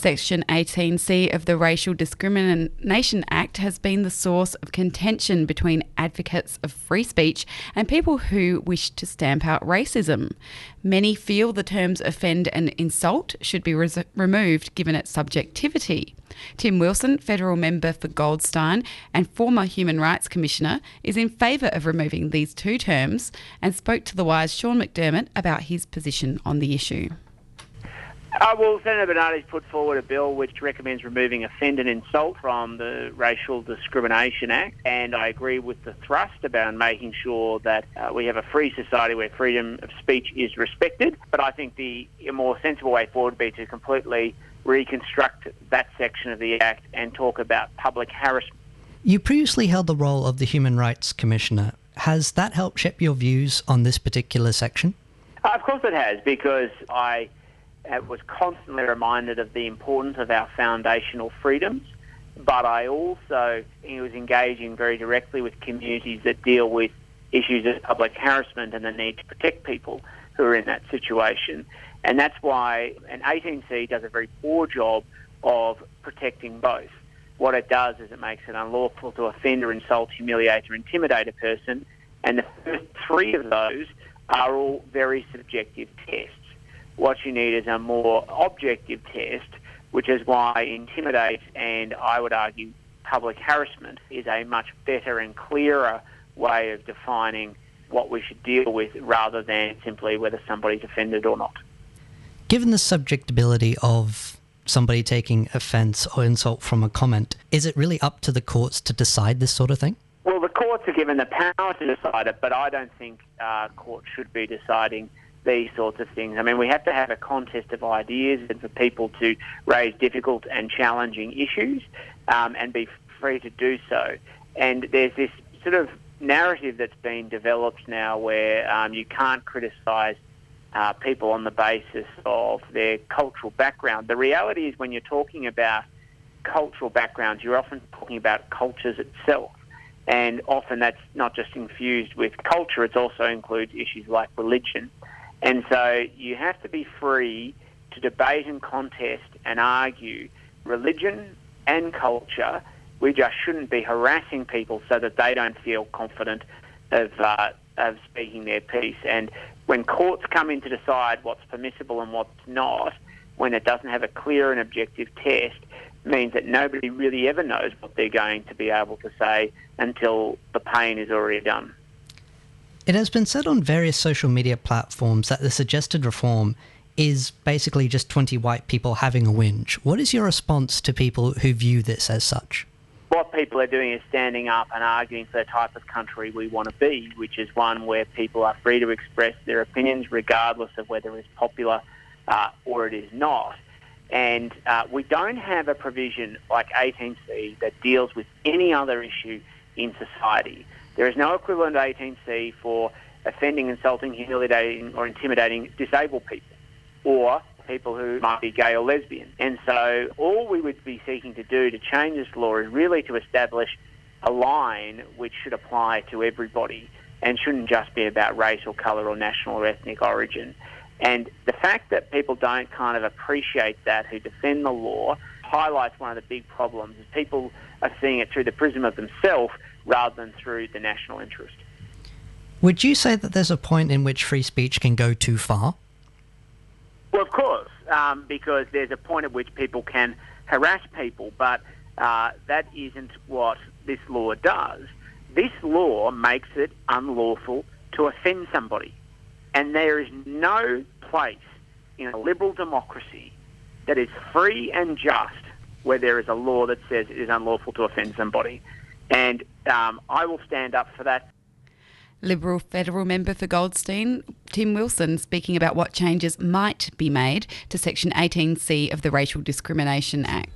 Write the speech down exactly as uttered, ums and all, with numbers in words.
Section eighteen C of the Racial Discrimination Act has been the source of contention between advocates of free speech and people who wish to stamp out racism. Many feel the terms offend and insult should be res- removed given its subjectivity. Tim Wilson, federal member for Goldstein and former Human Rights Commissioner, is in favour of removing these two terms and spoke to The Wire's Sean McDermott about his position on the issue. Uh, well, Senator Bernardi's put forward a bill which recommends removing offend and insult from the Racial Discrimination Act, and I agree with the thrust about making sure that uh, we have a free society where freedom of speech is respected. But I think the more sensible way forward would be to completely reconstruct that section of the Act and talk about public harassment. You previously held the role of the Human Rights Commissioner. Has that helped shape your views on this particular section? Uh, of course it has, because I uh, was constantly reminded of the importance of our foundational freedoms, but I also was engaging very directly with communities that deal with issues of public harassment and the need to protect people who are in that situation. And that's why an eighteen C does a very poor job of protecting both. What it does is it makes it unlawful to offend or insult, humiliate or intimidate a person, and the first three of those are all very subjective tests. What you need is a more objective test, which is why intimidate and, I would argue, public harassment is a much better and clearer way of defining what we should deal with rather than simply whether somebody's offended or not. Given the subjectability of somebody taking offence or insult from a comment, is it really up to the courts to decide this sort of thing? Well, the courts are given the power to decide it, but I don't think uh, courts should be deciding these sorts of things. I mean, we have to have a contest of ideas and for people to raise difficult and challenging issues um, and be free to do so. And there's this sort of narrative that's been developed now where um, you can't criticise uh, people on the basis of their cultural background. The reality is when you're talking about cultural backgrounds, you're often talking about cultures itself. And often that's not just infused with culture, it also includes issues like religion. And so you have to be free to debate and contest and argue religion and culture. We just shouldn't be harassing people so that they don't feel confident of uh, of speaking their piece. And when courts come in to decide what's permissible and what's not, when it doesn't have a clear and objective test, means that nobody really ever knows what they're going to be able to say until the pain is already done. It has been said on various social media platforms that the suggested reform is basically just twenty white people having a whinge. What is your response to people who view this as such? What people are doing is standing up and arguing for the type of country we want to be, which is one where people are free to express their opinions regardless of whether it's popular uh, or it is not. And uh, we don't have a provision like eighteen C that deals with any other issue in society. There is no equivalent to eighteen C for offending, insulting, humiliating or intimidating disabled people or people who might be gay or lesbian. And so all we would be seeking to do to change this law is really to establish a line which should apply to everybody and shouldn't just be about race or colour or national or ethnic origin. And the fact that people don't kind of appreciate that, who defend the law, highlights one of the big problems. Is people are seeing it through the prism of themselves rather than through the national interest. Would you say that there's a point in which free speech can go too far? Well, of course, um, because there's a point at which people can harass people, but uh, that isn't what this law does. This law makes it unlawful to offend somebody. And there is no place in a liberal democracy that is free and just where there is a law that says it is unlawful to offend somebody. And um, I will stand up for that. Liberal federal member for Goldstein, Tim Wilson, speaking about what changes might be made to Section eighteen C of the Racial Discrimination Act.